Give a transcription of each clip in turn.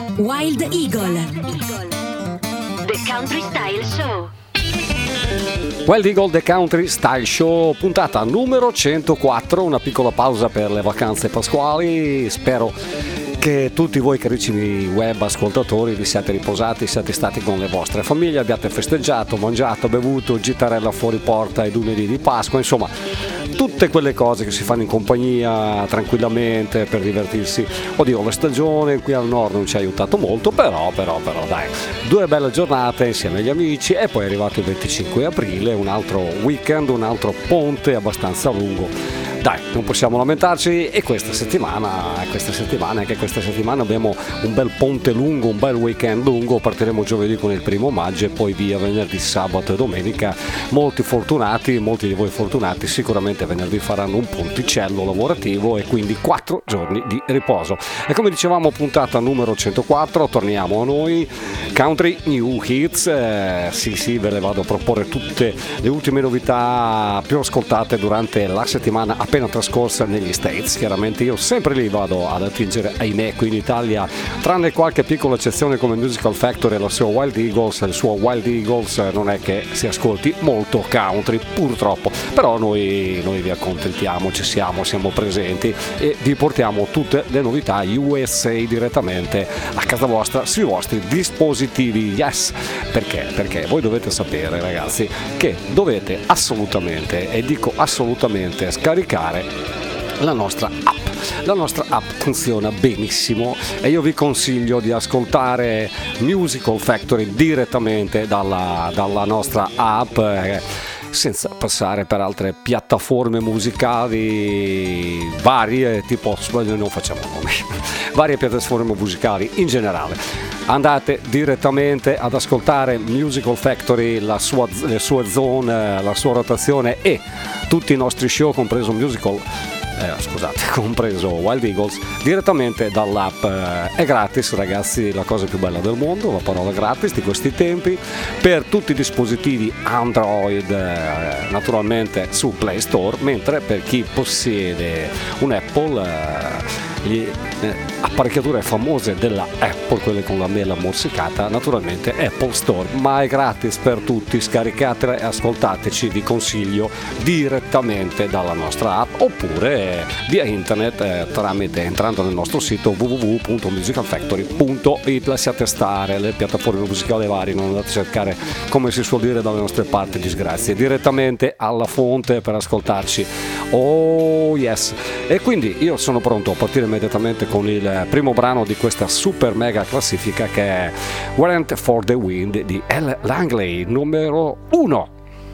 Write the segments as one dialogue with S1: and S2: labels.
S1: Wild Eagle.
S2: The Country Style Show.
S3: Wild Eagle The Country Style Show, puntata numero 104, una piccola pausa per le vacanze pasquali. Spero che tutti voi carissimi web ascoltatori vi siate riposati, siate stati con le vostre famiglie, abbiate festeggiato, mangiato, bevuto, gitarella fuori porta e lunedì di Pasqua, insomma tutte quelle cose che si fanno in compagnia tranquillamente per divertirsi. Oddio, la stagione qui al nord non ci ha aiutato molto, però dai, 2 belle giornate insieme agli amici e poi è arrivato il 25 aprile, un altro weekend, un altro ponte abbastanza lungo. Dai, non possiamo lamentarci e questa settimana abbiamo un bel ponte lungo, un bel weekend lungo. Partiremo giovedì con il 1° maggio e poi via venerdì, sabato e domenica. Molti di voi fortunati sicuramente venerdì faranno un ponticello lavorativo e quindi 4 giorni di riposo. E come dicevamo, puntata numero 104, torniamo a noi, Country New Hits. Sì, ve le vado a proporre tutte le ultime novità più ascoltate durante la settimana appena trascorsa negli States. Chiaramente io sempre lì vado ad attingere, ahimè, qui in Italia, tranne qualche piccola eccezione come Musical Factory e la sua Wild Eagles. Il suo Wild Eagles non è che si ascolti molto country, purtroppo, però noi vi accontentiamo, siamo presenti e vi portiamo tutte le novità USA direttamente a casa vostra sui vostri dispositivi. Yes, perché voi dovete sapere, ragazzi, che dovete assolutamente, e dico assolutamente, scaricare la nostra app. La nostra app funziona benissimo e io vi consiglio di ascoltare Musical Factory direttamente dalla nostra app, senza passare per altre piattaforme musicali varie, tipo, non facciamo nomi, varie piattaforme musicali in generale. Andate direttamente ad ascoltare Musical Factory, le sue zone, la sua rotazione e tutti i nostri show, compreso Wild Eagles, direttamente dall'app. È gratis, ragazzi, la cosa più bella del mondo, la parola gratis di questi tempi, per tutti i dispositivi Android, naturalmente su Play Store, mentre per chi possiede un Apple, le apparecchiature famose della Apple, quelle con la mela morsicata, naturalmente Apple Store, ma è gratis per tutti. Scaricatela e ascoltateci, vi consiglio, direttamente dalla nostra app oppure via internet, entrando nel nostro sito www.musicalfactory.it. lasciate stare le piattaforme musicali varie, non andate a cercare, come si suol dire dalle nostre parti, disgrazie, direttamente alla fonte per ascoltarci. Oh yes. E quindi io sono pronto a partire immediatamente con il primo brano di questa super mega classifica, che è Warrant for the Wind di L. Langley, numero 1.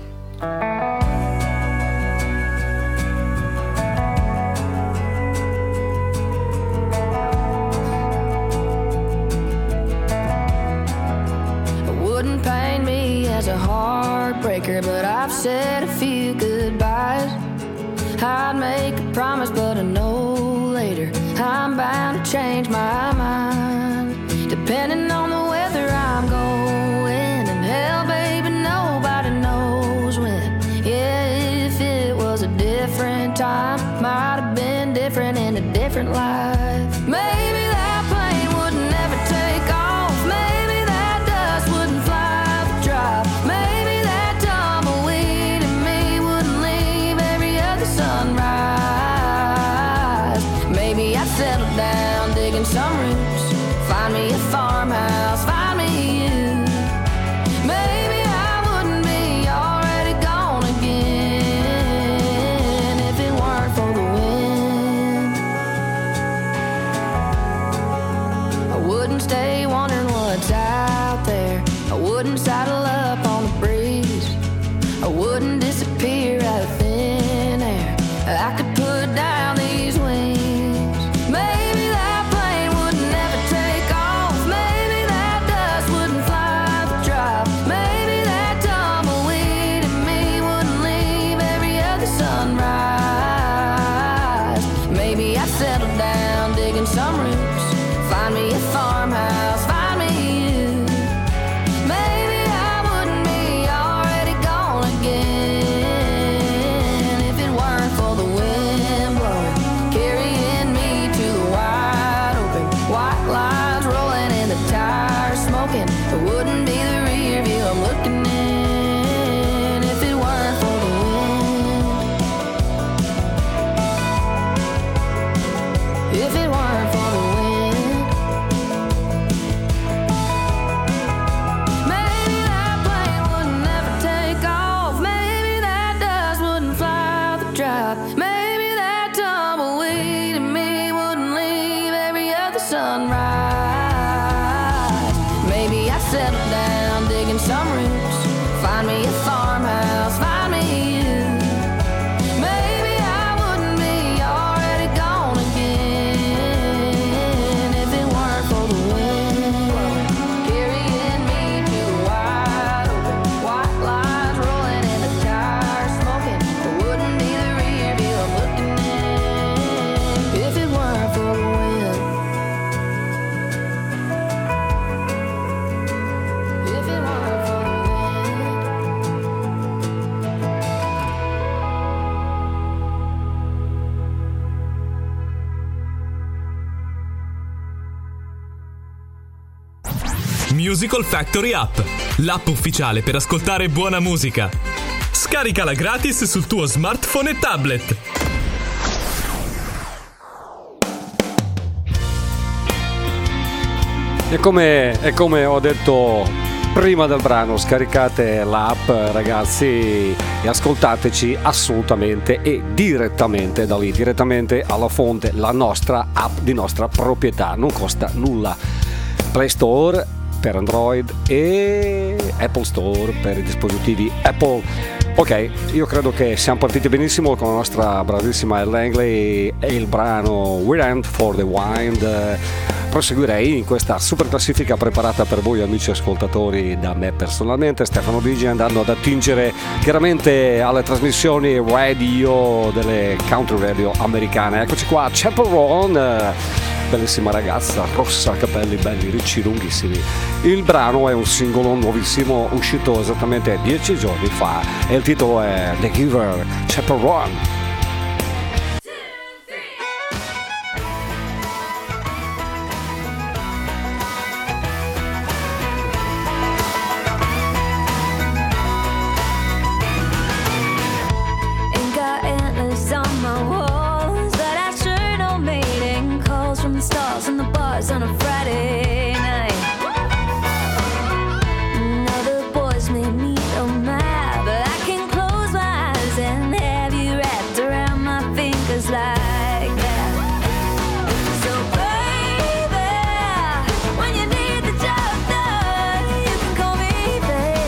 S4: Wouldn't pain me as a heartbreaker, but I've said a few goodbyes. I'd make a promise, but I know later I'm bound to change my mind. Depending on the weather I'm going, and hell, baby, nobody knows when. Yeah, if it was a different time, might have been different in a different life. Maybe that plane would never take off. Maybe that dust wouldn't fly the drive. Maybe that tumbleweed in me wouldn't leave every other sunrise. Maybe I'd settle down, digging some roots, find me a farmhouse, find me you. Maybe I wouldn't be already gone again if it weren't for the wind. I wouldn't stay wondering what's out there. I wouldn't saddle up on the breeze. I wouldn't disappear out of thin air. I could put down these wings. Maybe that plane would never take off. Maybe that dust wouldn't fly the drive. Maybe that tumbleweed in me wouldn't leave every other sunrise. Maybe I'd settle down, digging some roots, find me a farmhouse, find me you. Maybe I wouldn't be already gone again if it weren't for the wind blowing, carrying me to the wide open, white lines rolling in the done right. Maybe I settle down digging some roots, find me a farmhouse, find me you. Maybe I wouldn't be already gone again if it weren't for the wind carrying me to the wide open, white lines rolling in the tires, smoking. It wouldn't be the rear view I'm looking in if it weren't for the wind. If it weren't for the
S1: Musical Factory App, l'app ufficiale per ascoltare buona musica. Scaricala gratis sul tuo smartphone e tablet.
S3: E come ho detto prima del brano, scaricate l'app ragazzi e ascoltateci assolutamente e direttamente da lì, direttamente alla fonte, la nostra app di nostra proprietà, non costa nulla. Play Store per Android e Apple Store per i dispositivi Apple. Ok, io credo che siamo partiti benissimo con la nostra bravissima Elle Langley e il brano We Ran for the Wind. Proseguirei in questa super classifica preparata per voi amici ascoltatori da me personalmente, Stefano Digi, andando ad attingere chiaramente alle trasmissioni radio delle country radio americane. Eccoci qua, Chappell Roan, bellissima ragazza, rossa, capelli belli, ricci, lunghissimi. Il brano è un singolo nuovissimo uscito esattamente 10 giorni fa e il titolo è The Giver, Chappell Roan.
S5: On a Friday night, other boys may meet on my, but I can close my eyes and have you wrapped around my fingers like that. So baby, when you need the job done, you can call me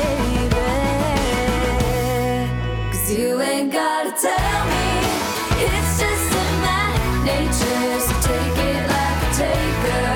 S5: baby, 'cause you ain't gotta tell me, it's just in my nature, so take it like a taker.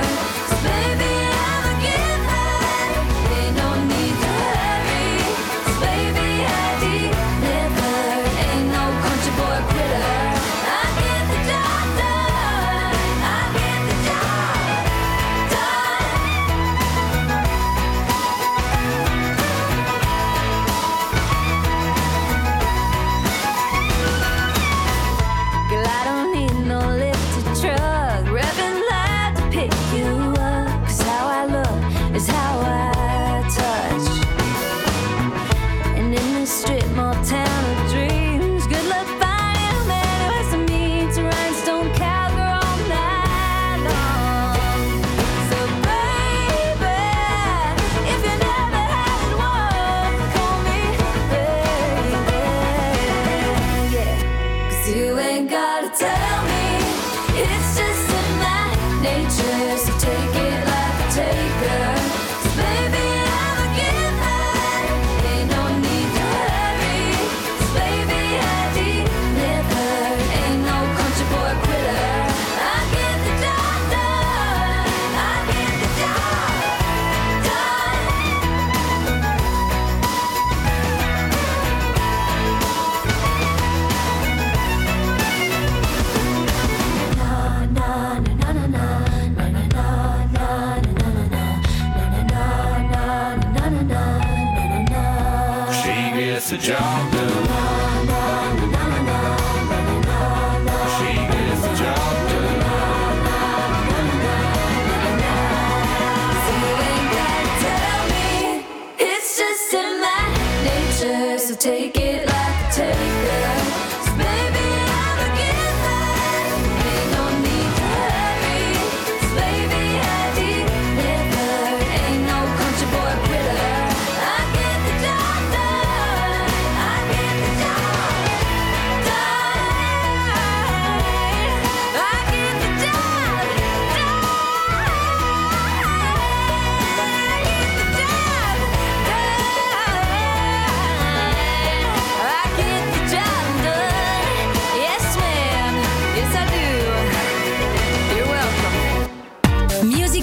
S6: The job done. She gets the job done.
S5: So you ain't gotta tell me, it's just in my nature, so take it like a taker. 'Cause baby, I'm a giver, ain't no need to hurry. 'Cause baby, I deliver, ain't no country boy quitter. I get the job done. I get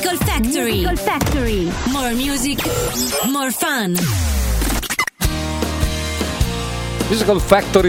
S7: Musical Factory. More music, more fun.
S3: Musical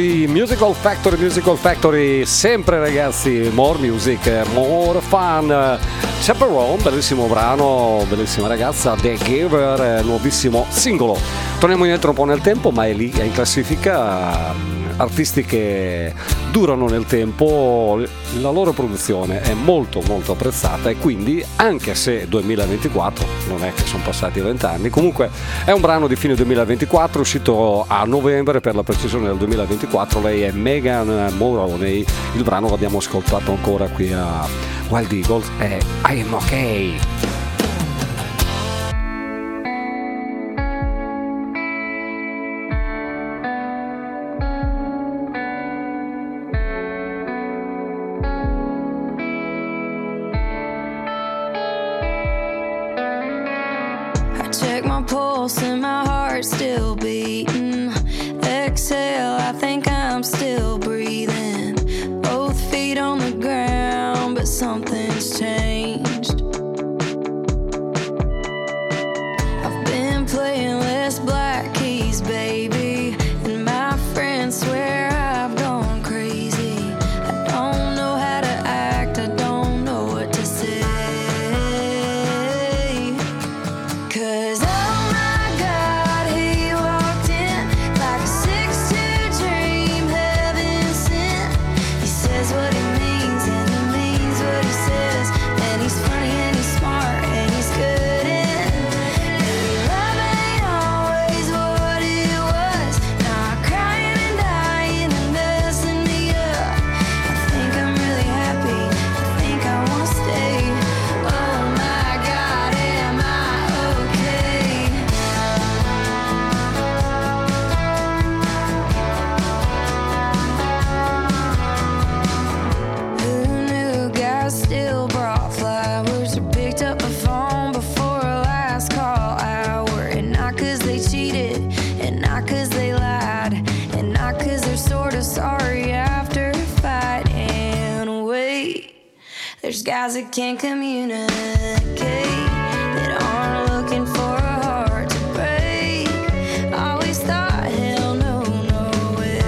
S3: Factory, sempre ragazzi, more music, more fun. Chaperone, bellissimo brano, bellissima ragazza, The Giver, nuovissimo singolo. Torniamo indietro un po' nel tempo, ma è lì, è in classifica. Artisti che durano nel tempo, la loro produzione è molto molto apprezzata, e quindi anche se 2024 non è che sono passati 20 anni, comunque è un brano di fine 2024 uscito a novembre per la precisione del 2024. Lei è Megan Moroney, il brano l'abbiamo ascoltato ancora qui a Wild Eagles, è I Am Okay.
S4: Check my pulse and my heart's still beating. Exhale, I think I'm still breathing. Both feet on the ground, but something's changed. I've been playing less black keys, baby, and my friends swear I've gone crazy. I don't know how to act, I don't know what to say. 'Cause oh my God, he walked in like a 6'2" dream, heaven sent. He says what he means and he means what he says, and he's funny and he's smart and he's good and maybe love ain't always what it was. Now I'm crying and dying and messing me up. I think I'm really happy, I think I wanna stay. Oh my God, am I okay? Who knew guys still brought flowers or picked up the phone before a last call hour? And not 'cause they cheated, and not 'cause they lied, and not 'cause they're sort of sorry after a fight. And wait, there's guys that can't communicate, that aren't looking for a heart to break. Always thought, hell no, no way.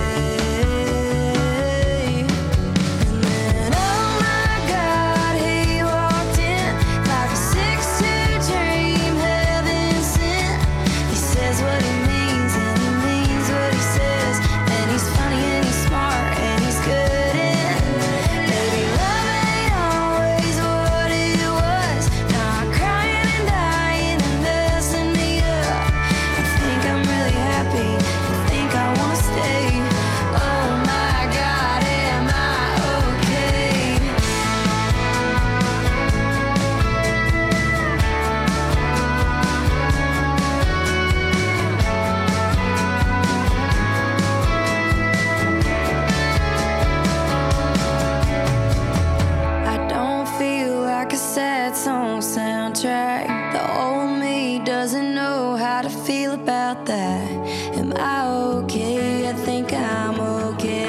S4: And then, oh my God, he walked in like a 6'2" dream, heaven sent. He says what he means and he means what he says, and he's funny and he's smart and he's good and maybe love ain't always what it was. Now I'm crying and dying and messing me up. I think I'm really happy, I think I wanna stay. Oh my God, am I okay? I don't feel like a sad song soundtrack. The old me doesn't know how to feel about that. Am I okay? I think I'm okay.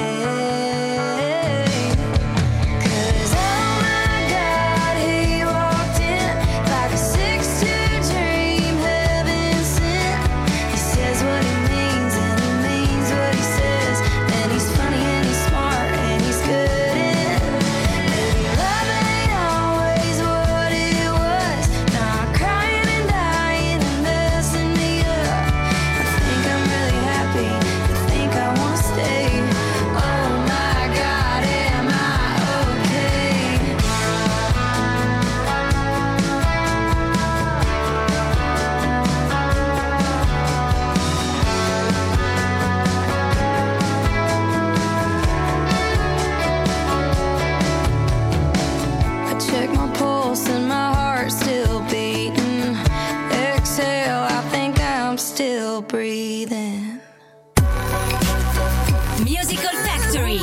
S4: 'Cause oh my God, he walked in like a 6'2" dream, heaven sent. He says what he means and he means what he says, and he's funny and he's smart and he's good and maybe love ain't always what it was. Now I'm crying and dying and messing me up. I think I'm really happy, I think I wanna stay. Oh my God, am I okay? I check my pulse and my heart's still beating. Exhale, I think I'm still breathing.
S7: Musical Factory.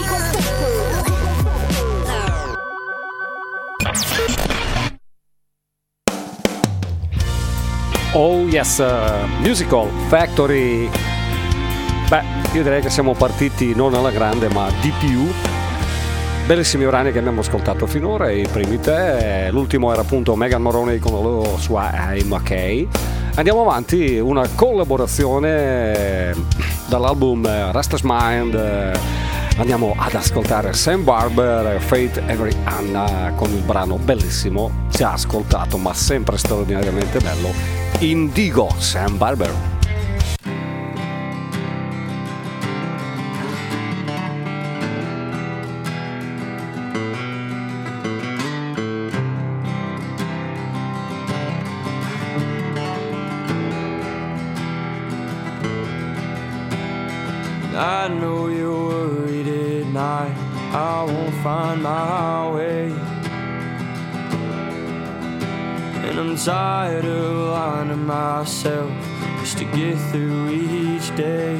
S3: Oh yes, Musical Factory. Beh, io direi che siamo partiti non alla grande ma di più. Bellissimi brani che abbiamo ascoltato finora, i primi tre. L'ultimo era appunto Megan Moroney con la loro sua I'm OK. Andiamo avanti, una collaborazione dall'album Restless Mind. Andiamo ad ascoltare Sam Barber, Faith Every Anna, con il brano bellissimo, già ascoltato ma sempre straordinariamente bello, Indigo, Sam Barber.
S8: I know you're worried at night, I won't find my way. And I'm tired of lying to myself just to get through each day.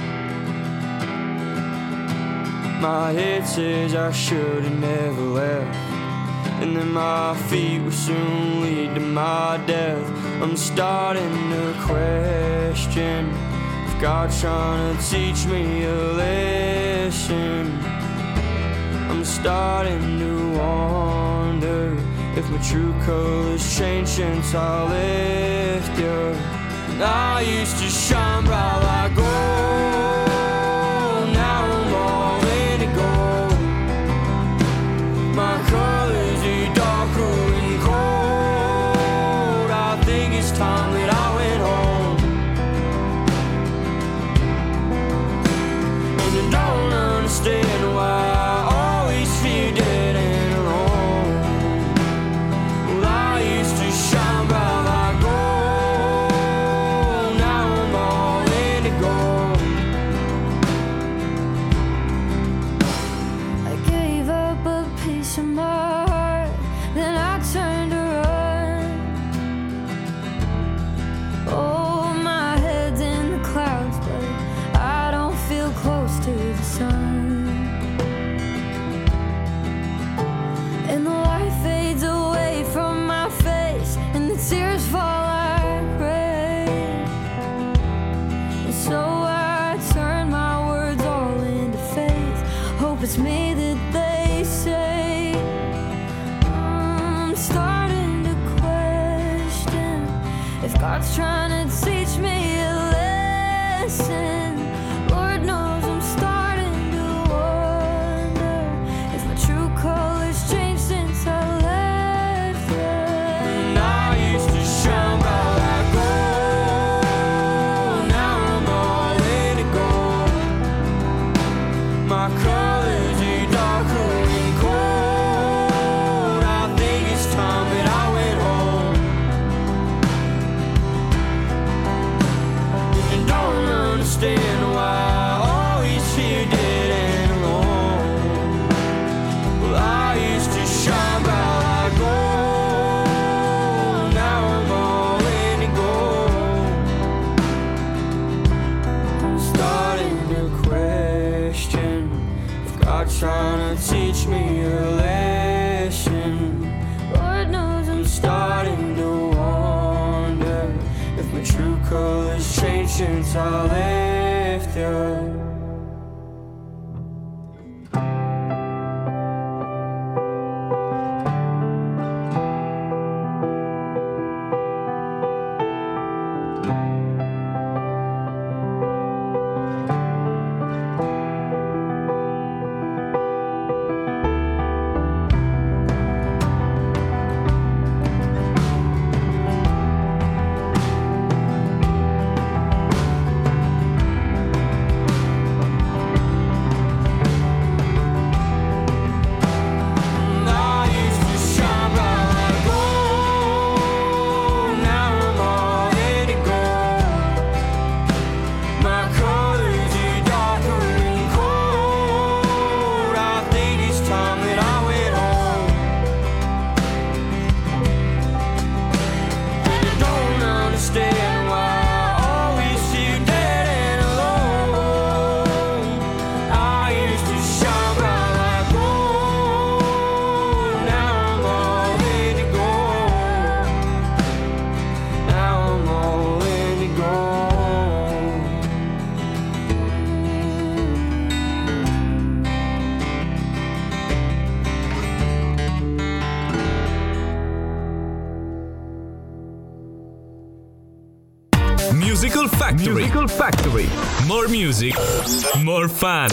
S8: My head says I should have never left, and then my feet will soon lead to my death. I'm starting to question if God's trying to teach me a lesson. I'm starting to wonder if my true colors changed since I left you. I used to shine bright like gold, now I'm all indigo. My colors are darker and cold. I think it's time that I went home. And I don't understand why I always feel dead and alone. Well, I used to shine bright like gold, now I'm all indigo.
S4: I gave up a piece of my heart, then I turned to run. Oh, my head's in the clouds, but I don't feel close to the sun. And the light fades away from my face, and the tears fall like rain. And so I turn my words all into faith. Hope it's me that they say. I'm starting to question if God's trying to teach me a lesson. Lord knows I'm starting to wonder if my true colors changed since I left you.
S8: And I used to shine bright like gold, now I'm all indigo. My colors are darker and cold. I think it's time that I went home. And I don't understand why I always feel dead and alone. Well, I used to shine bright like gold, now I'm all indigo. I'm starting to question if God's trying to teach me a lesson.
S4: Lord knows I'm
S8: I'm starting to wonder if my true colors changed since I left you.
S1: Musical Factory. More music, more fun.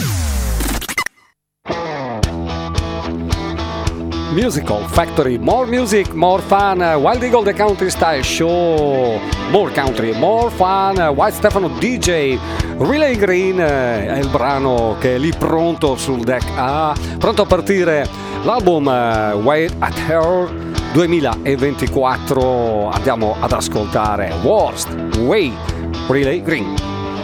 S3: Musical Factory, more music, more fun. Wild Eagle The Country Style Show, more country, more fun. White Stefano DJ, Relay Green è il brano che è lì pronto sul deck A, pronto a partire l'album Wait at Her 2024. Andiamo ad ascoltare Worst Way, Relay Green.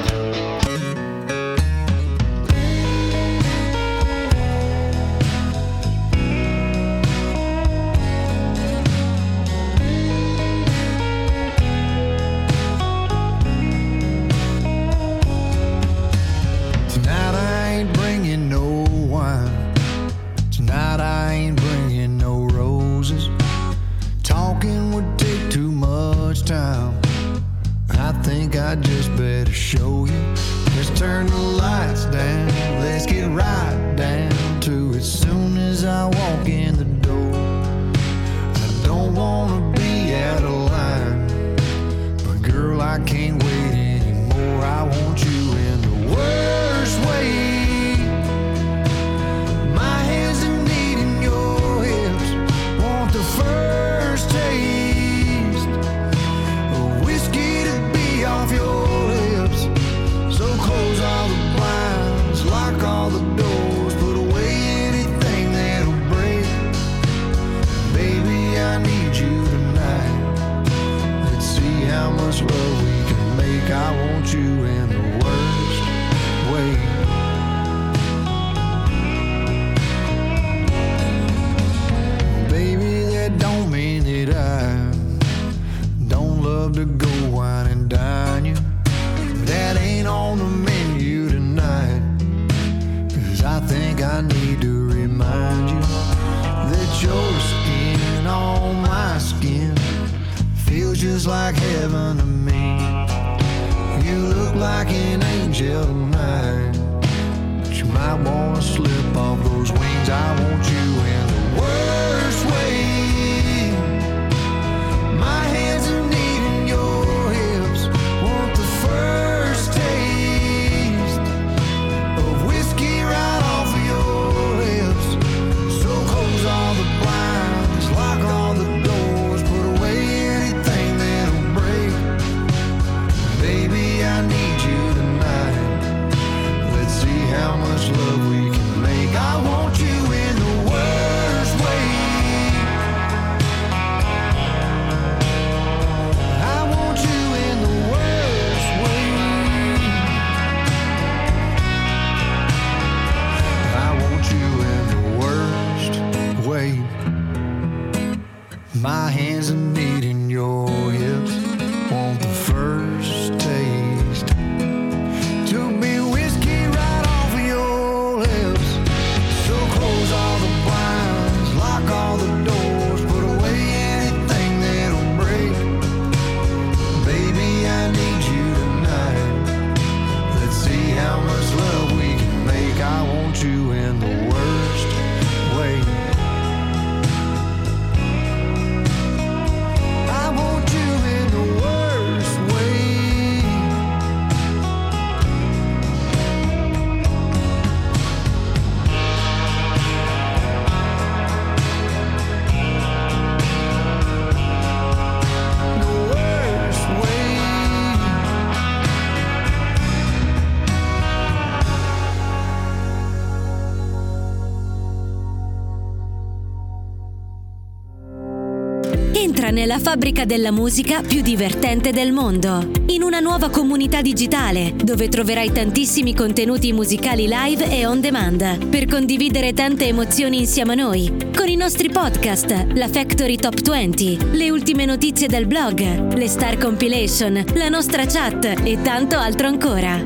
S7: Entra nella fabbrica della musica più divertente del mondo, in una nuova comunità digitale dove troverai tantissimi contenuti musicali live e on demand per condividere tante emozioni insieme a noi, con i nostri podcast, la Factory Top 20, le ultime notizie del blog, le Star Compilation, la nostra chat e tanto altro ancora.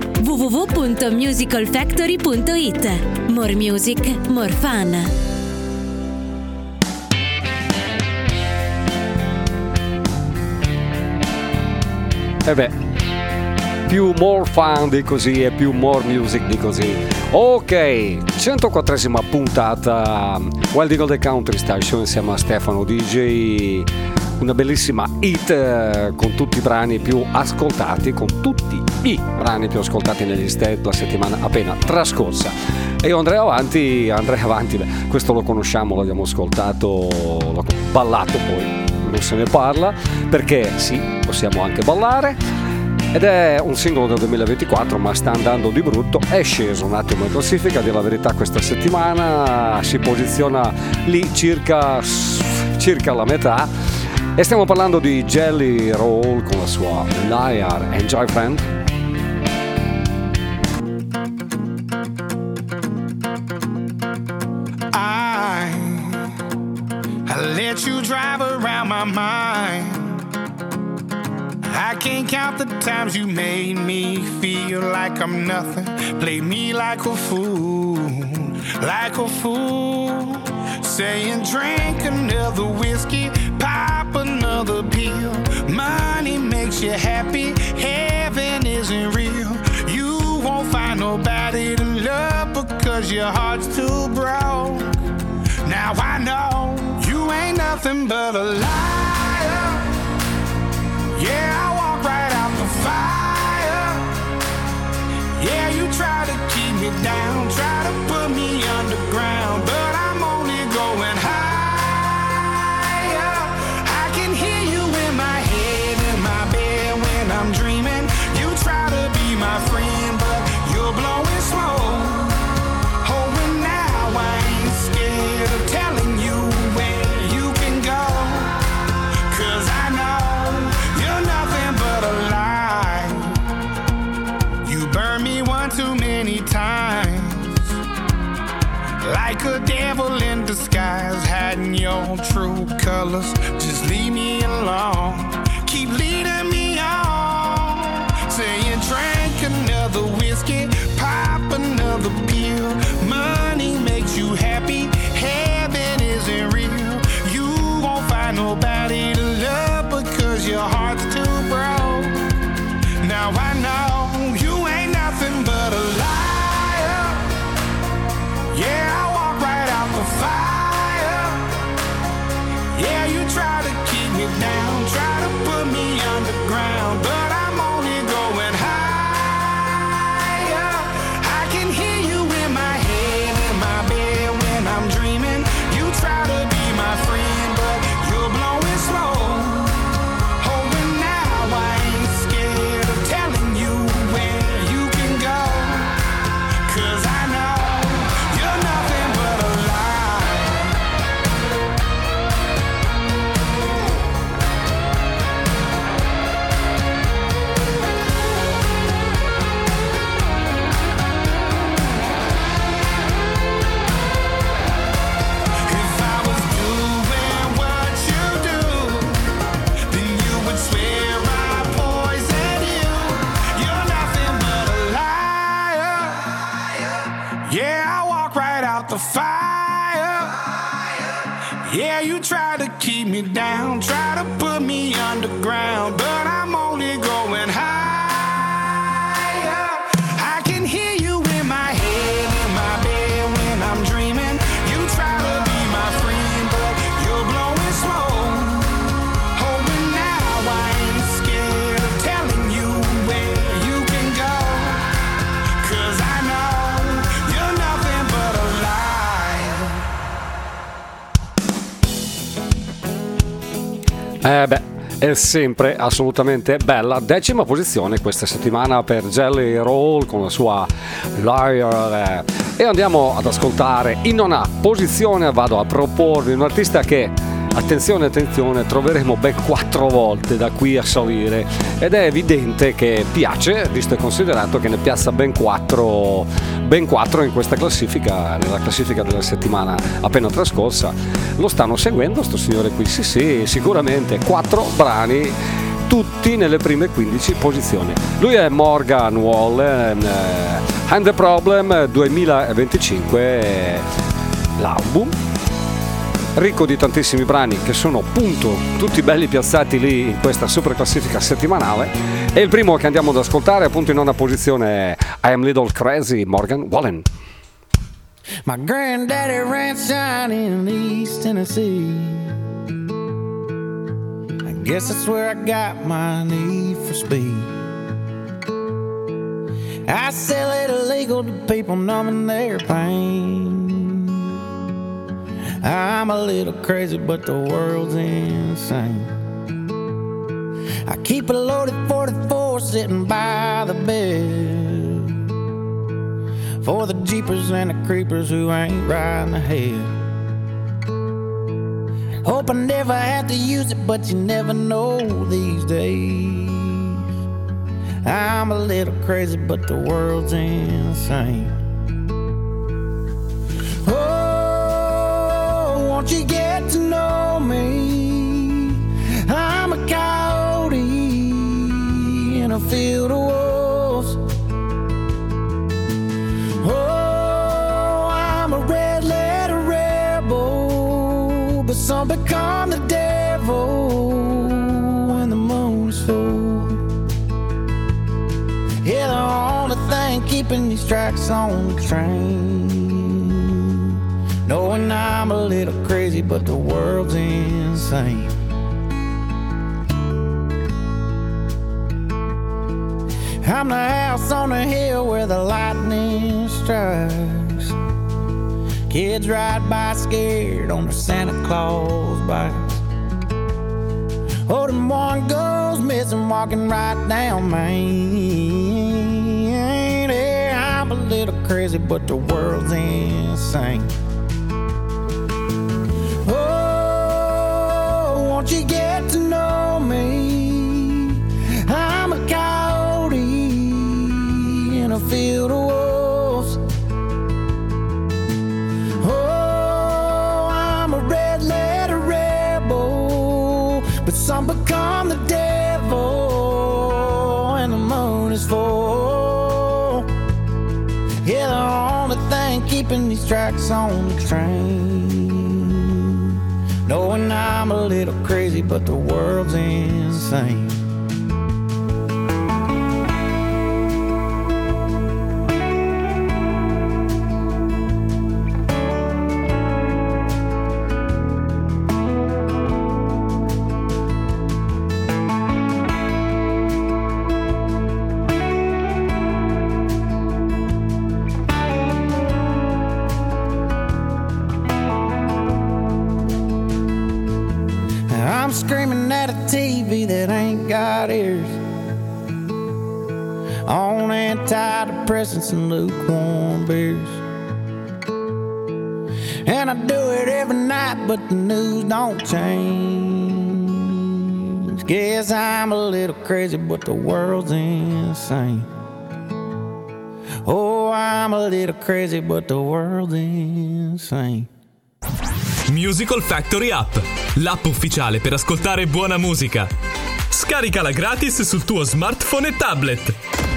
S7: www.musicalfactory.it. More music, more fun.
S3: E beh, più more fun di così e più more music di così. Ok, 104esima puntata Wild Eagle The Country Style Show insieme a Stefano DJ. una bellissima hit con tutti i brani più ascoltati, con tutti i brani più ascoltati negli State la settimana appena trascorsa. E io andrei avanti, beh, questo lo conosciamo, l'abbiamo ascoltato, l'ho ballato, poi non se ne parla, perché sì, possiamo anche ballare, ed è un singolo del 2024, ma sta andando di brutto, è sceso un attimo in classifica, a dire la verità questa settimana si posiziona lì circa la metà, e stiamo parlando di Jelly Roll con la sua Liar. Enjoy, friend.
S9: I let you drive around my mind. I can't count the times you made me feel like I'm nothing. Play me like a fool, like a fool. Saying drink another whiskey, pop another pill. Money makes you happy, heaven isn't real. You won't find nobody to love because your heart's too broke. Now I know you ain't nothing but a liar. Yeah, I walk right out the fire. Yeah, you try to keep me down, try to put me underground, but I'm only going higher. I can hear you in my head, in my bed when I'm dreaming. You try to be my friend, but you're blowing smoke. Oh, and now I ain't scared of telling you where you can go, 'cause I know you're nothing but a lie. You burn me one too many times, like a devil in disguise, hiding your true colors. Just leave me alone, keep leading me on, saying drink another whiskey, pop another pill. Money makes you happy, heaven isn't real. You won't find nobody to love because your heart's too broke. Now I know you ain't nothing but a liar. Yeah, I walk right out the fire. Yeah, you try to keep me down, try to put me underground, but I'm only going higher. I can hear you in my head, in my bed when I'm dreaming. You try to be my friend, but you're blowing smoke. Oh, and now I ain't scared of telling you where you can go, 'cause I know you're nothing but a lie. If I was doing what you do, then you would swear I poisoned you. You're nothing but a liar. Yeah, I walk right out the fire. Yeah, you try to keep me down, try to put me underground, but I'm only going higher. I can hear you in my head, in my bed when I'm dreaming. You try to be my friend, but you're blowing smoke. Oh, and now I ain't scared of telling you where you can go, 'cause I know you're nothing but a lie.
S3: È sempre assolutamente bella. 10ª posizione questa settimana per Jelly Roll con la sua Liar. E andiamo ad ascoltare in nona posizione, vado a proporvi un artista che, attenzione, troveremo ben 4 volte da qui a salire, ed è evidente che piace, visto e considerato che ne piazza ben 4 in questa classifica, nella classifica della settimana appena trascorsa. Lo stanno seguendo sto signore qui? Sì, sicuramente 4 brani, tutti nelle prime 15 posizioni. Lui è Morgan Wallen, And the Problem 2025, l'album ricco di tantissimi brani che sono appunto tutti belli piazzati lì in questa super classifica settimanale, e il primo che andiamo ad ascoltare appunto in nona posizione è I Am Little Crazy, Morgan Wallen.
S9: My granddaddy ranch down in East Tennessee. Guess that's where I got my need for speed. I sell it illegal to people numbing their pain. I'm a little crazy, but the world's insane. I keep a loaded 44 sitting by the bed for the jeepers and the creepers who ain't riding ahead. Hope I never have to use it, but you never know these days. I'm a little crazy, but the world's insane. Oh, won't you get to know me? I'm a coyote in a field of wolves. Oh, I'm a red letter rebel, but some become the devil when the moon's full. Yeah, the only thing keeping these tracks on the train, knowing I'm a little crazy, but the world's insane. I'm the house on the hill where the lightning strikes. Kids ride by scared on their Santa Claus bikes. Oh, them one goes missing walking right down Main. Yeah, I'm a little crazy, but the world's insane. Oh, won't you get to know me? I'm a coyote in a field of wolves. Oh, I'm a red letter rebel, but some become the devil and the moon is full. Yeah, the only thing keeping these tracks on the train, knowing I'm a little crazy, but the world's insane. I'm screaming at a TV that ain't got ears, on antidepressants and lukewarm beers. And I do it every night, but the news don't change. Guess I'm a little crazy, but the world's insane. Oh, I'm a little crazy, but the world's insane.
S1: Musical Factory App, l'app ufficiale per ascoltare buona musica. Scaricala gratis sul tuo smartphone e tablet.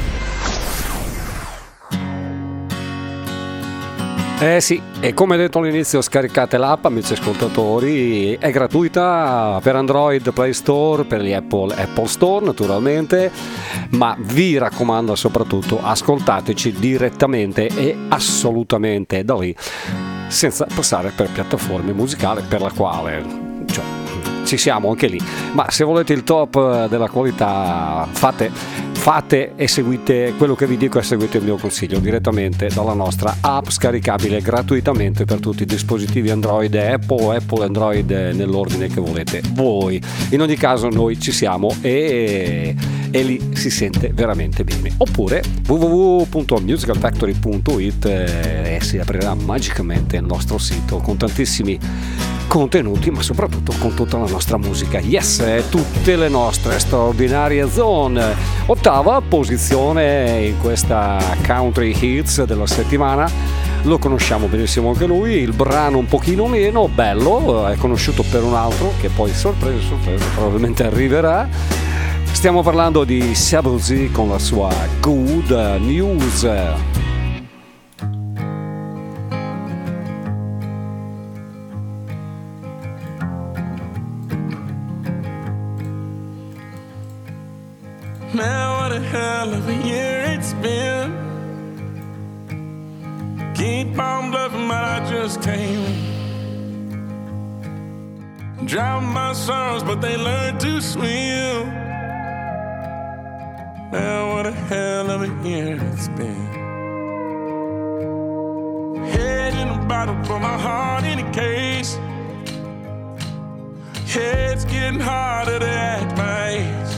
S3: Sì, e come detto all'inizio, scaricate l'app, amici ascoltatori, è gratuita per Android Play Store, per gli Apple Store naturalmente, ma vi raccomando soprattutto ascoltateci direttamente e assolutamente da lì, senza passare per piattaforme musicali per la quale ci siamo anche lì. Ma se volete il top della qualità, fate e seguite quello che vi dico e seguite il mio consiglio direttamente dalla nostra app, scaricabile gratuitamente per tutti i dispositivi Android e Apple Android nell'ordine che volete voi. In ogni caso noi ci siamo e lì si sente veramente bene. Oppure www.musicalfactory.it e si aprirà magicamente il nostro sito con tantissimi contenuti, ma soprattutto con tutta la nostra musica, tutte le nostre straordinarie zone. Ottava posizione in questa Country Hits della settimana, lo conosciamo benissimo anche lui, il brano un pochino meno bello, è conosciuto per un altro che poi sorpresa probabilmente arriverà. Stiamo parlando di Shabuzi con la sua Good News.
S8: Man, what a hell of a year it's been. Keep on bluffing, but I just can't win.
S6: Drown my sorrows, but they learn to swim. Man, what a hell of a year it's been. Head in a bottle, put my heart in a case. Yeah, it's getting harder to act my age.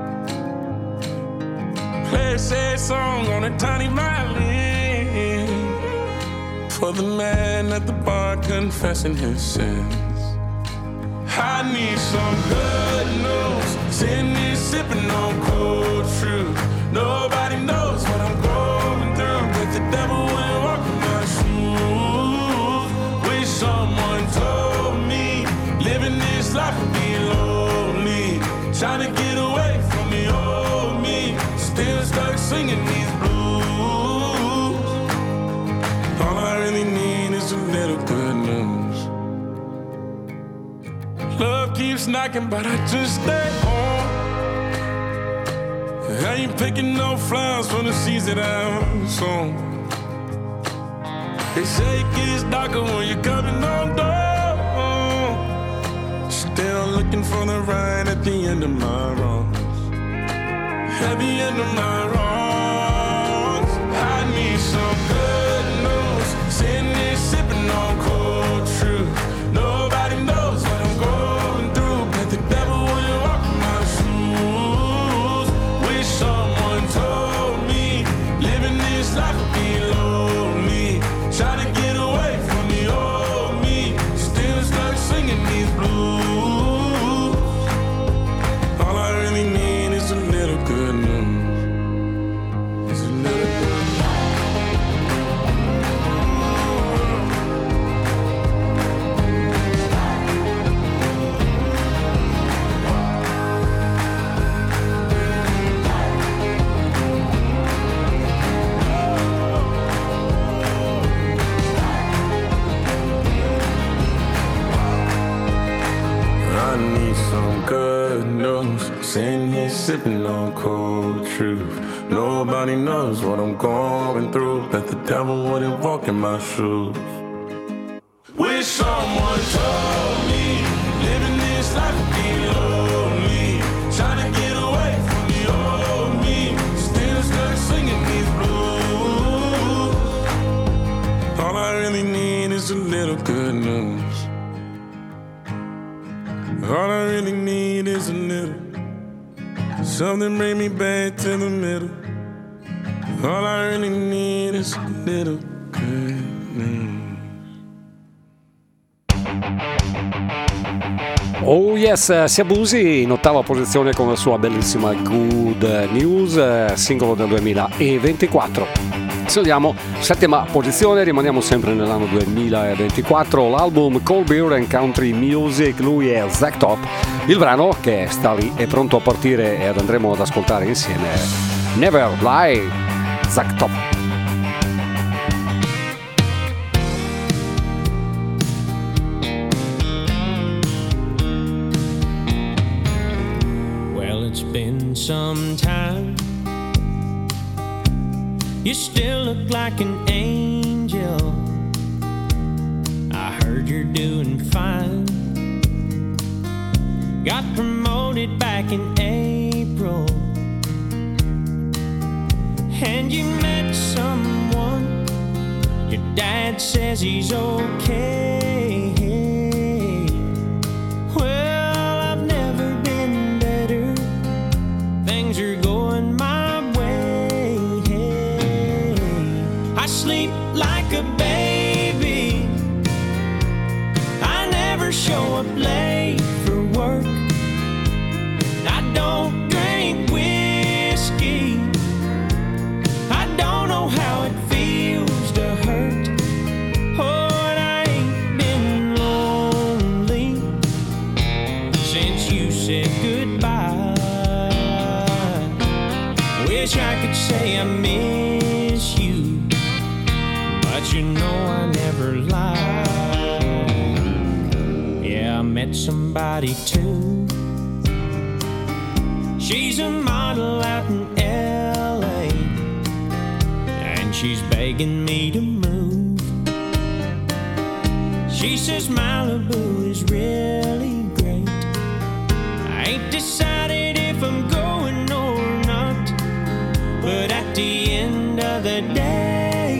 S6: Play a sad song on a tiny violin for the man at the bar confessing his sins. I need some good news. Sitting here sipping on cold truth. Nobody knows what I'm going through, but the devil will walk in my shoes. Wish someone told me living this life would be lonely. Trying to get away from the old me. Still stuck singing these blues. All I really need is a little good news. Love keeps knocking, but I just stay home. I ain't picking no flowers from the seeds that I've sown. They say it gets darker when you're coming on down. Still looking for the right at the end of my wrongs. At the end of my wrongs, I need some good news. Sitting here sipping on cold truth. Nobody knows what I'm going through, but the devil will walk in my shoes. Wish someone told me living this life would be lonely. Trying to get away from the old me. Still stuck singing these blues. All I really need is a little good news. It's a little good news. I need some good news. Sitting here sipping on cold truth. Nobody knows what I'm going through, but the devil wouldn't walk in my shoes. Wish someone told me living this life would be lonely. Trying to get away from the old me. Still stuck singing these blues. All I really need is a little good news. All I really need is a little. Something bring me back to the middle. All I really need is a little good news.
S3: Oh yes, Siabusi in ottava posizione con la sua bellissima Good News, singolo del 2024. Saliamo, settima posizione, rimaniamo sempre nell'anno 2024, l'album Cold Beer and Country Music, lui è Zach Top, il brano che sta lì è pronto a partire e andremo ad ascoltare insieme Never Lie, Zach Top.
S10: Well, it's been some time. You still look like an angel. I heard you're doing fine. Got promoted back in April. And you met someone. Your dad says he's okay. Well, I've never been better. Things are going my way. I sleep like a baby. I never show up late for work. I don't drink whiskey. I don't know how it feels to hurt. Oh, and I ain't been lonely since you said goodbye. Wish I could say I miss you, but you know I never lie. Yeah, I met somebody too. She's a model out in LA, and she's begging me to move. She says Malibu is really great. Ain't decided if I'm going or not, but at the end of the day,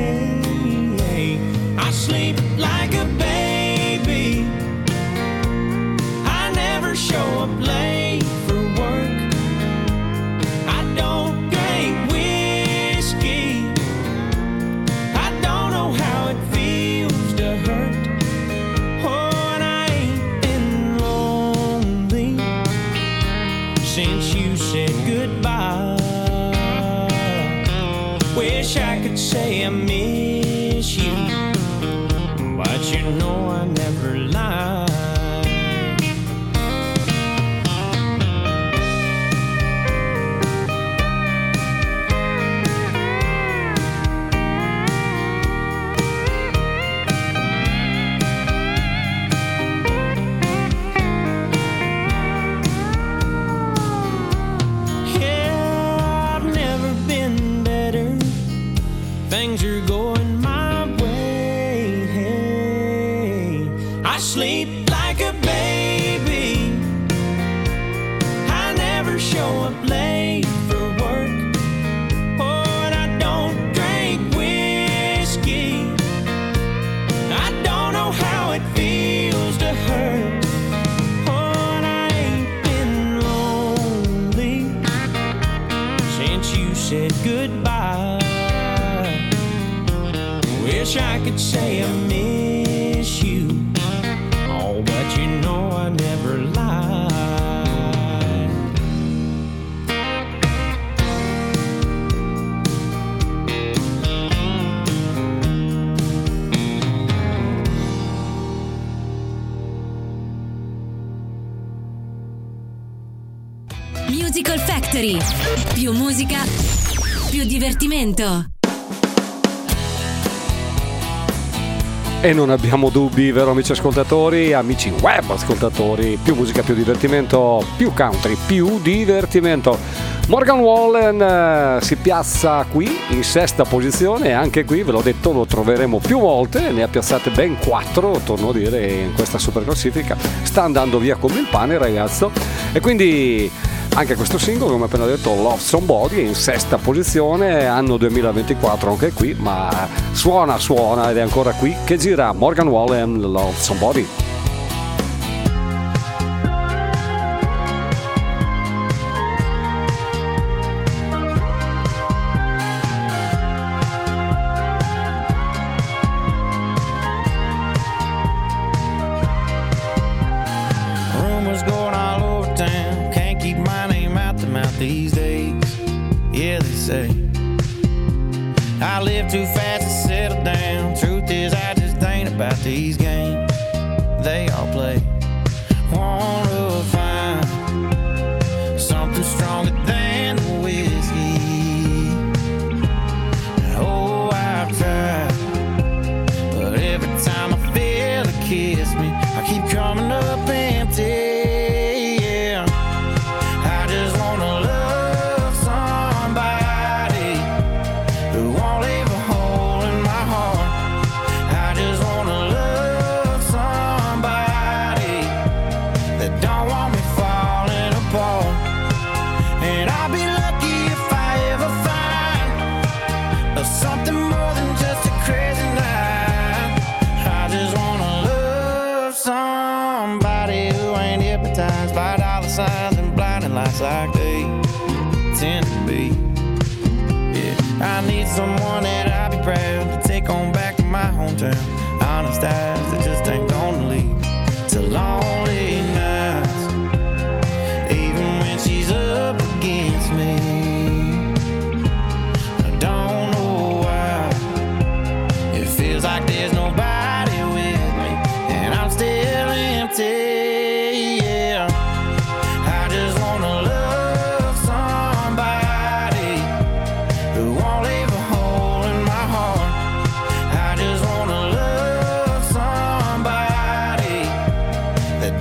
S10: I sleep like a baby. I never show up late for work. I don't drink whiskey. I don't know how it feels to hurt. Oh, and I ain't been lonely since you said goodbye. Wish I could say I miss you, but you know I never lie. Yeah, I've never been better. Things are going my way. I sleep like a baby. I never show up late for work. Oh, and I don't drink whiskey. I don't know how it feels to hurt. Oh, and I ain't been lonely since you said goodbye. Wish I could say I miss you, oh, but you know I never lie.
S7: Musical Factory. Più musica, più divertimento.
S3: E non abbiamo dubbi, vero amici ascoltatori, amici web ascoltatori, più musica, più divertimento, più country, più divertimento. Morgan Wallen si piazza qui in sesta posizione e anche qui, ve l'ho detto, lo troveremo più volte, ne ha piazzate ben 4, torno a dire, in questa super classifica. Sta andando via come il pane, ragazzo, e quindi anche questo singolo, come appena detto, Love Somebody, in sesta posizione, anno 2024 anche qui, ma suona ed è ancora qui che gira Morgan Wallen, Love Somebody.
S10: Rumors going all over town, can't keep my name out the mouth these days. Yeah, they say I live too fast to settle down. Truth is, I just ain't about these games they all play. Wanna find something stronger than the whiskey. Oh, I've tried, but every time I feel it kiss me, I keep coming up empty. Yeah, I just wanna love somebody who won't leave a hole in my heart. I just wanna love somebody that don't want me falling apart. And I'll be lucky if I ever find something more than just a crazy night. I just wanna love somebody who ain't hypnotized by dollar signs and blinding lights like they tend to be. Yeah, I need someone that I'll be proud to take on back to my hometown. Honest eyes that just ain't gonna leave to lonely nights, even when she's up against me. I don't know why it feels like there's nobody with me, and I'm still empty. Yeah, I just wanna love somebody who won't leave a hole in my heart. I just wanna love somebody that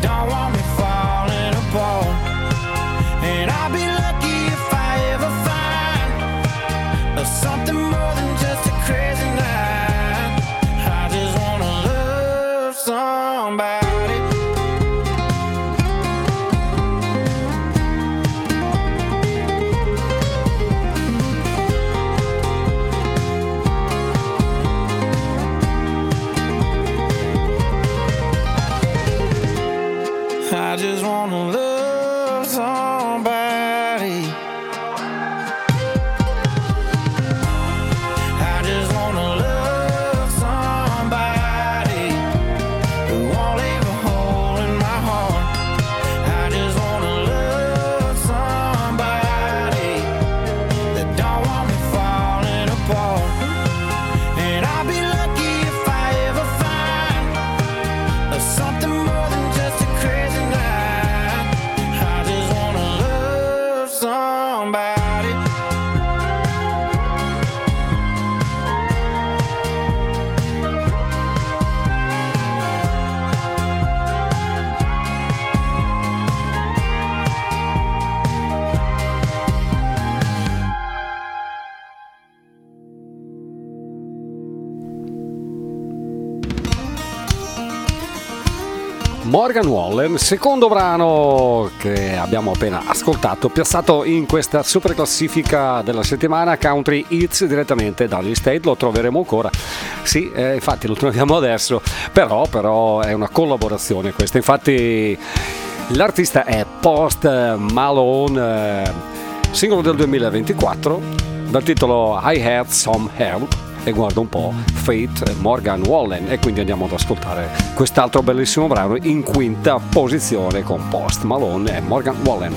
S3: Morgan Wallen, secondo brano che abbiamo appena ascoltato, piazzato in questa super classifica della settimana Country Hits direttamente dagli State. Lo troveremo ancora, sì, infatti lo troviamo adesso, però è una collaborazione questa. Infatti l'artista è Post Malone, singolo del 2024 dal titolo I Had Some Help. E guarda un po', Faith, Morgan Wallen, e quindi andiamo ad ascoltare quest'altro bellissimo brano in quinta posizione con Post Malone e Morgan Wallen.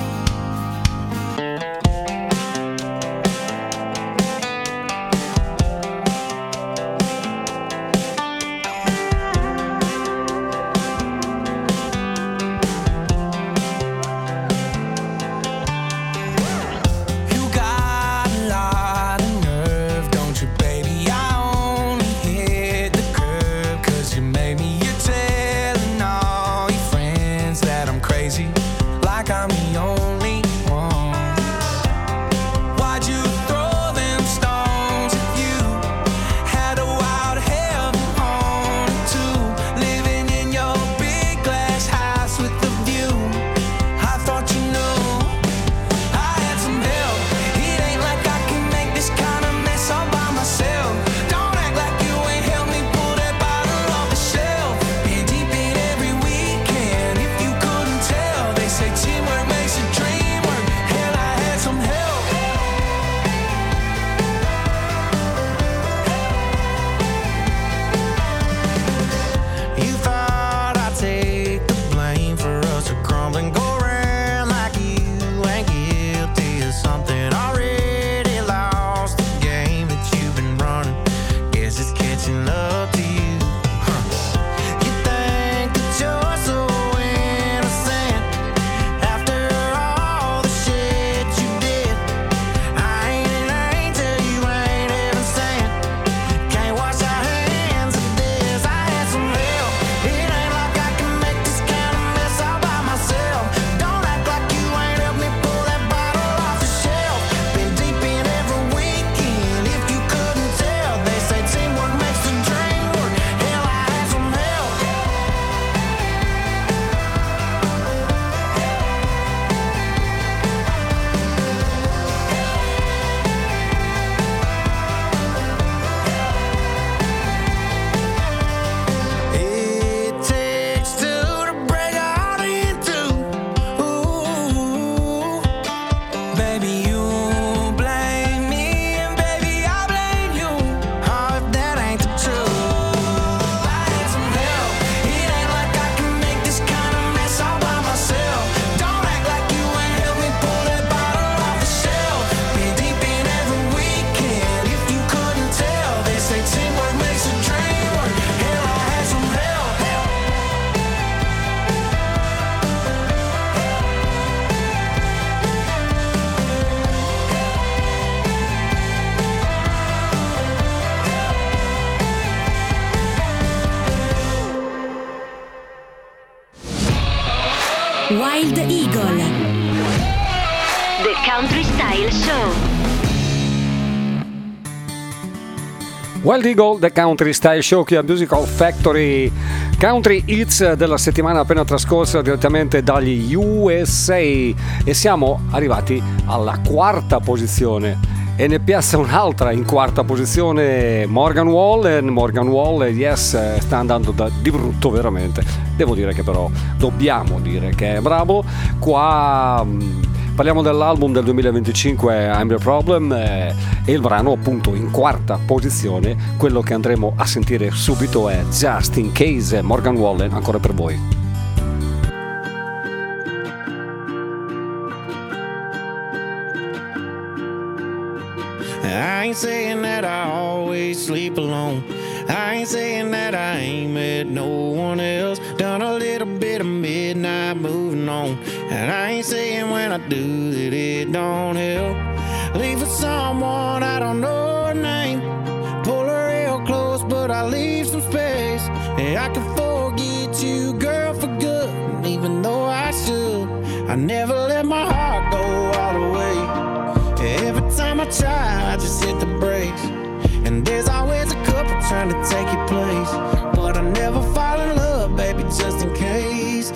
S7: Wild Eagle,
S2: The Country Style Show.
S3: Wild Eagle, The Country Style Show qui a Musical Factory. Country Hits della settimana appena trascorsa direttamente dagli USA, e siamo arrivati alla quarta posizione. E ne piazza un'altra in quarta posizione, Morgan Wallen, yes, sta andando di brutto veramente. Devo dire che però dobbiamo dire che è bravo. Qua parliamo dell'album del 2025 I'm the Problem, e il brano appunto in quarta posizione, quello che andremo a sentire subito è Just in Case, Morgan Wallen, ancora per voi.
S10: I ain't saying that I always sleep alone. I ain't saying that I ain't met no one else. Done a little bit of midnight moving on. And I ain't saying when I do that it don't help. Leave for someone I don't know her name. Pull her real close but I leave some space. And I can forget you, girl, for good. And even though I should, I never let my heart go all the way. Every time I try, I just hit the brakes. And there's always a couple trying to take your place. But I never fall in love, baby, just in case.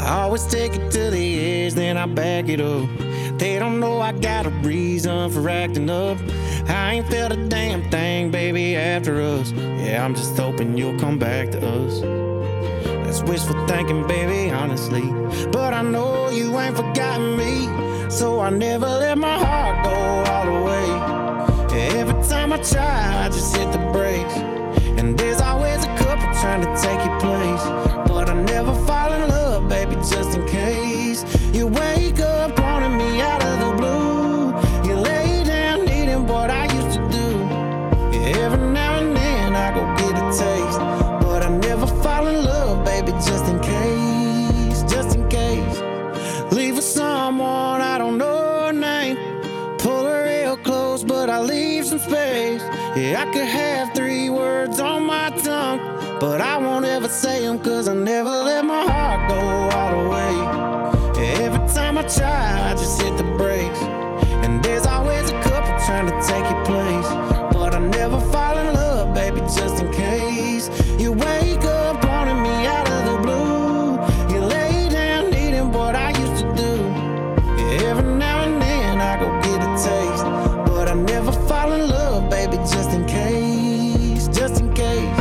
S10: I always take it to the edge, then I back it up. They don't know I got a reason for acting up. I ain't felt a damn thing, baby, after us. Yeah, I'm just hoping you'll come back to us. That's wishful thinking, baby, honestly. But I know you ain't forgotten me, so I never let my heart go all the way. Every time I try, I just hit the brakes. And there's always a couple trying to take your place. But I never fall in love, baby, just in case. You wake up wanting me out of the blue. You lay down needing what I used to do. Yeah, every now and then I go get a taste. But I never fall in love, baby, just in case. Just in case. Leave with someone I don't know her name. Pull her real close, but I leave some space. Yeah, I could have 3 words on my tongue, but I won't ever say them, cause I never let my heart go all the way. Yeah, every time I try, I just hit the brakes. And there's always a couple trying to take your place. But I never fall in love, baby, just in case. You wake up wanting me out of the blue. You lay down needing what I used to do. Yeah, every now and then I go get a taste. But I never fall in love, baby, just in case. Just in case.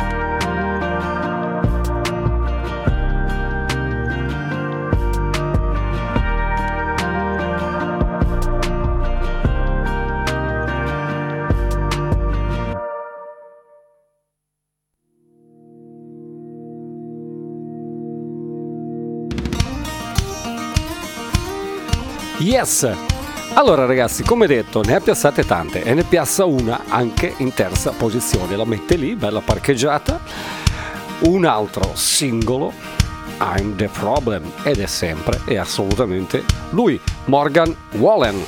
S3: Yes! Allora ragazzi, come detto, ne ha piazzate tante e ne piazza una anche in terza posizione, la mette lì, bella parcheggiata. Un altro singolo, I'm the Problem, ed è sempre e assolutamente lui, Morgan Wallen.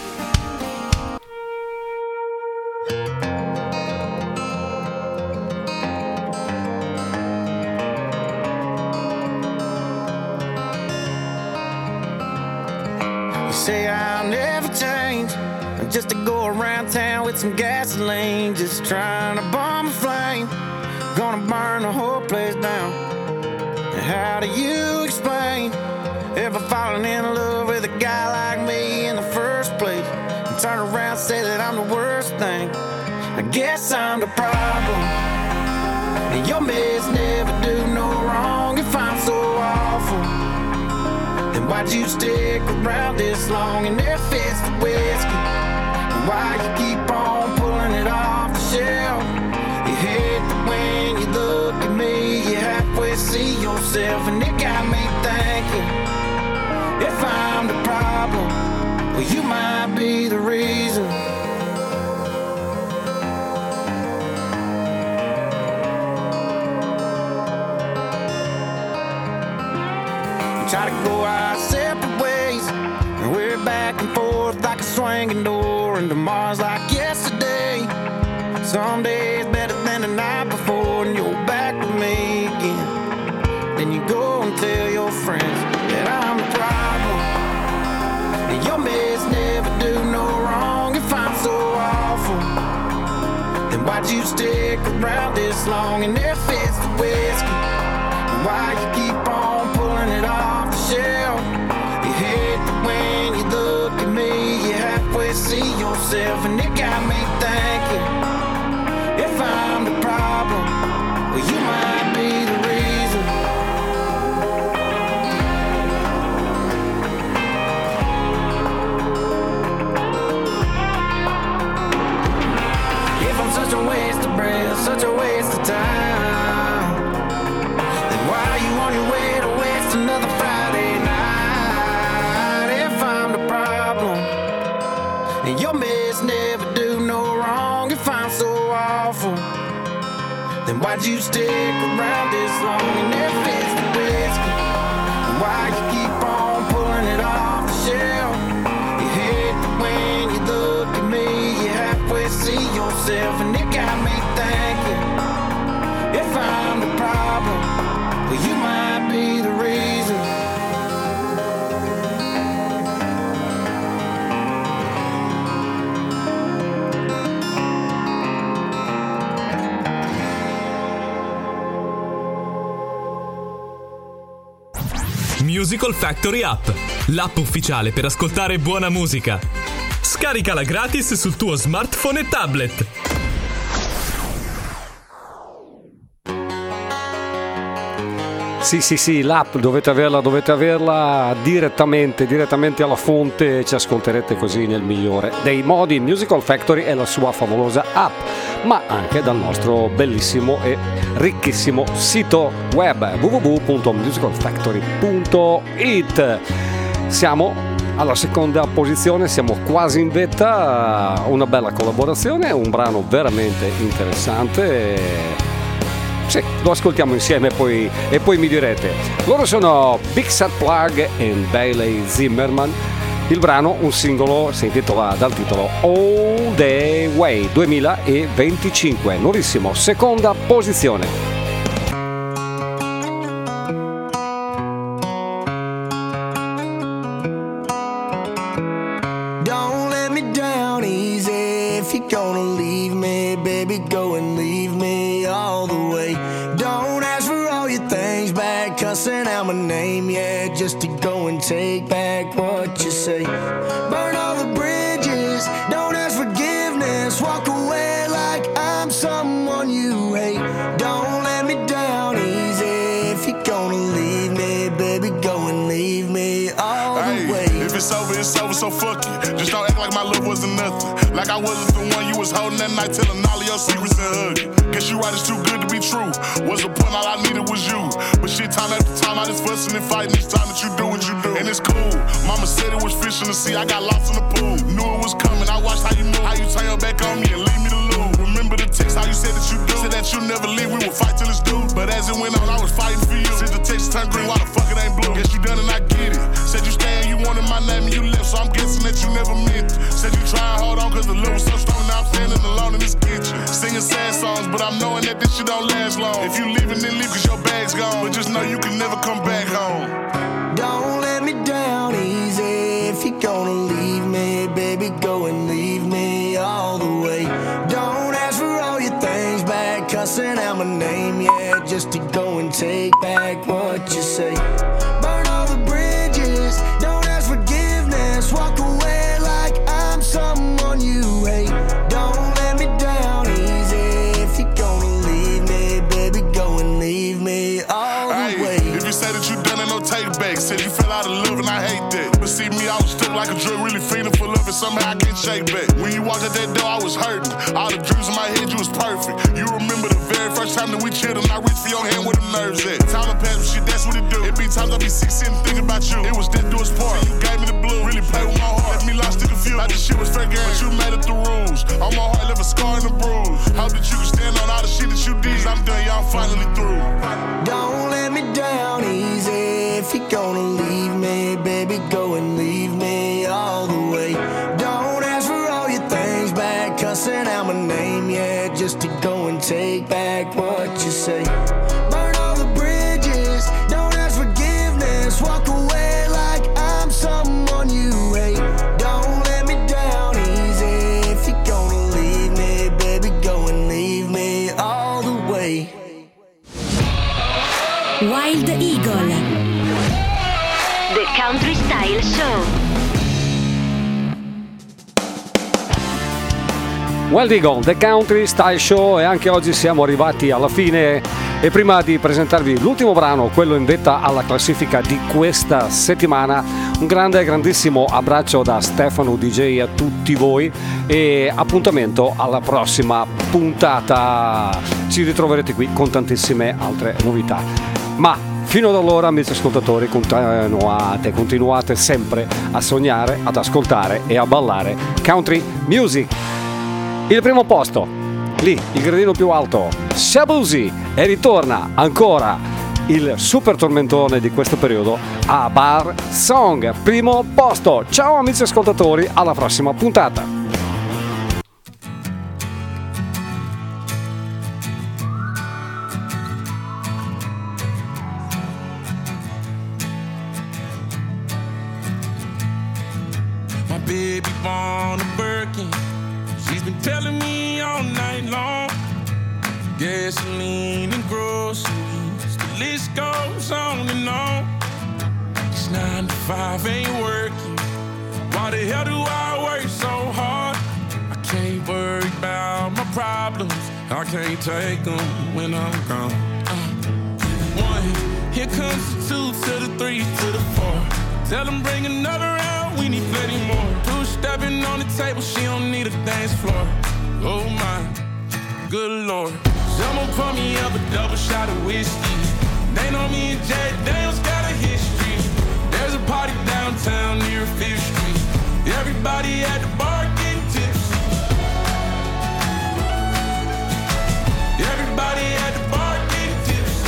S10: Say I'll never change, just to go around town with some gasoline, just trying to bomb a flame, gonna burn the whole place down. And how do you explain ever falling in love with a guy like me in the first place, and turn around and say that I'm the worst thing? I guess I'm the problem, and your mess never do no wrong. If I'm so awful, then why'd you stick around this long? And if it's the whiskey, then why you keep on pulling it off the shelf? You hate that when you look at me, you halfway see yourself. And it got me thinking, if I'm the problem, well, you might be the reason. Try to go our separate ways, and we're back and forth like a swinging door. And tomorrow's like yesterday. Some days better than the night before, and you're back with me again. Then you go and tell your friends that I'm the problem, and your mess never do no wrong. If I'm so awful, then why'd you stick around this long? And if it's the whiskey, then why you keep on pulling it off the shelf? You hate that when you look at me, you halfway see yourself. And it got me thinking, if I'm the problem, well, you might be the reason. If I'm such a waste of breath, such a waste of time, then why are you on your way to waste another Friday night? If I'm the problem, and your mess never do no wrong. If I'm so awful, then why'd you stick around this long? And if it's the whiskey, then why you keep on pulling it off the shelf? You hate that when you look at me, you halfway see yourself. And it got me thinking, if I'm the problem, well, you might be the reason.
S1: Musical Factory App, l'app ufficiale per ascoltare buona musica. Scaricala gratis sul tuo smartphone e tablet.
S3: Sì, l'app dovete averla direttamente alla fonte, ci ascolterete così nel migliore dei modi. Musical Factory è la sua favolosa app, ma anche dal nostro bellissimo e ricchissimo sito web www.musicalfactory.it. Siamo alla seconda posizione, siamo quasi in vetta, una bella collaborazione, un brano veramente interessante. Sì, lo ascoltiamo insieme e poi mi direte. Loro sono Big Sad Plug e Bailey Zimmerman. Il brano, un singolo, si intitola dal titolo All the Way 2025, nuovissimo, seconda posizione.
S10: Don't let me down easy. If you're gonna leave me, baby, go and leave me all the way. Don't ask for all your things back, cussing out my name, yeah, just to go and take back what you say. Burn all the bridges, don't ask forgiveness, walk away like I'm someone you hate. Don't let me down easy. If you're gonna leave me, baby, go and leave me all the way.
S6: If it's over, so fuck it. Just don't act like my love wasn't nothing. Like I wasn't the one you was holding that night, telling all of your secrets and hugging. Guess you right, it's too good to be true. What's the point? All I needed was you. But shit, time after time, I just fussing and fighting each time that you do what you do. And it's cool. Mama said it was fish in the sea, I got lost in the pool. Knew it was coming, I watched how you move, how you turn your back on me and leave me to lose. Remember the text, how you said that you do. Said that you never leave, we would fight till it's due. But as it went on, I was fighting for you. Since the text turned green, why the fuck it ain't blue? Guess you done and I get it. Said you stay and you wanted my name and you left, so I'm guessing that you never meant it. Said you try and hold on cause the love was so strong, now I'm standing alone in this kitchen. Singing sad songs, but I'm knowing that this shit don't last long. If you leaving, then leave cause your bag's gone. But just know you can never come back home.
S10: Don't let me down easy. If you're gonna leave me, baby, go and leave me all the way. Don't ask for all your things back, cussing out my name, yeah, just to go and take back what you say. Burn all the bridges, don't ask forgiveness, walk away like I'm someone you hate. Don't let me down easy. If you're gonna leave me, baby, go and leave me all the way.
S6: If you say that you done it, no take back. Said you fell out of love and I hate that. But see me, I was stuck like a drug, really feeling for love and somehow I can't shake back. When you walked out that door, I was hurting. All the dreams in my head, you was perfect. You remember the very first time that we chilled and I reached for your hand where the nerves at. Time to pass, but shit, that's what it do. It be times I be sick sitting thinking about you. It was death do its part. You gave me the blue, really played with my heart. Left me lost and confused. Like this shit was fair game, but you made it the rules. On my heart, left a scar and a bruise. Hope that you can stand on all the shit that you did. I'm done, y'all finally through.
S10: Don't let me down easy. If you're gonna leave me, baby, go and leave me all the way. Don't ask for all your things back, cussing out my name, yeah, just to go and take back what you say. Burn all the bridges, don't ask forgiveness, walk away like I'm someone you hate. Don't let me down easy. If you're gonna leave me, baby, go and leave me all the way.
S7: Wild Eagle,
S2: The Country Style Show.
S3: Wild Eagle, The Country Style Show, e anche oggi siamo arrivati alla fine. E prima di presentarvi l'ultimo brano, quello in vetta alla classifica di questa settimana, un grandissimo abbraccio da Stefano DJ a tutti voi e appuntamento alla prossima puntata. Ci ritroverete qui con tantissime altre novità. Ma fino ad allora, amici ascoltatori, continuate sempre a sognare, ad ascoltare e a ballare country music. Il primo posto, lì, il gradino più alto, Shabuzi, e ritorna ancora il super tormentone di questo periodo, a Bar Song, primo posto. Ciao amici ascoltatori, alla prossima puntata.
S6: My baby born a Birkin. She's been telling me all night long. Gasoline and groceries, the list goes on and on. 5 ain't working. Why the hell do I work so hard? I can't worry about my problems. I can't take them when I'm gone. 1, here comes the 2 to the 3 to the 4. Tell them bring another round, we need plenty more. 2 stepping on the table, she don't need a dance floor. Oh my, good Lord. Someone pour me up a double shot of whiskey. They know me and Jay Daniels got a history. There's a party downtown near 5th Street. Everybody at the bar getting tipsy. Everybody at the bar getting tipsy.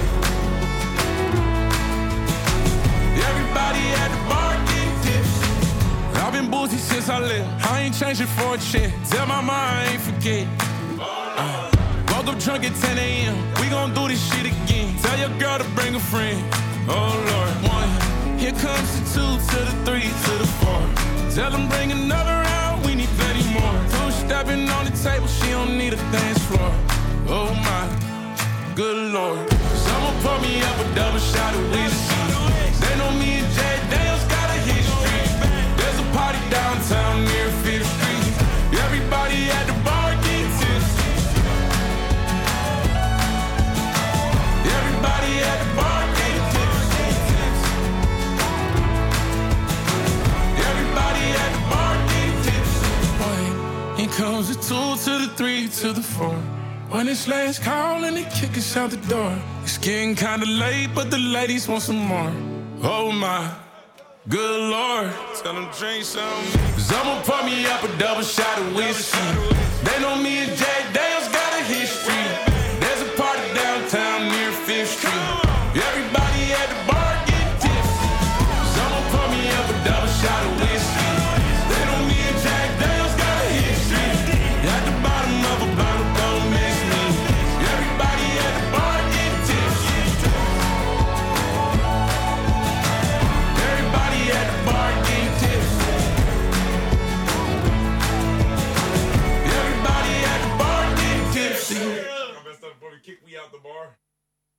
S6: Everybody at the bar getting tipsy. I've been boozy since I left. I ain't changing for a check. Tell my mom I ain't forget. Woke up drunk at 10 a.m. We gon' do this shit again. Tell your girl to bring a friend. Oh Lord. 1, here comes the 2 to the 3 to the 4. Tell them bring another round, we need plenty more. 2 stepping on the table, she don't need a dance floor. Oh my, good Lord. Someone pour me up a double shot of whiskey. They know me and Jay Daniels got a history. There's a party downtown near 5th Street. Everybody at the bar getting tipsy. Everybody at the bar getting tipsy. Everybody at the bar getting tipsy. Here comes the 2 to the 3 to the 4. When it's last call and they kick us out the door. It's getting kinda late, but the ladies want some more. Oh my, good Lord. Tell them drink some. Someone pour me up a double shot of whiskey. They know me and Jay Daniels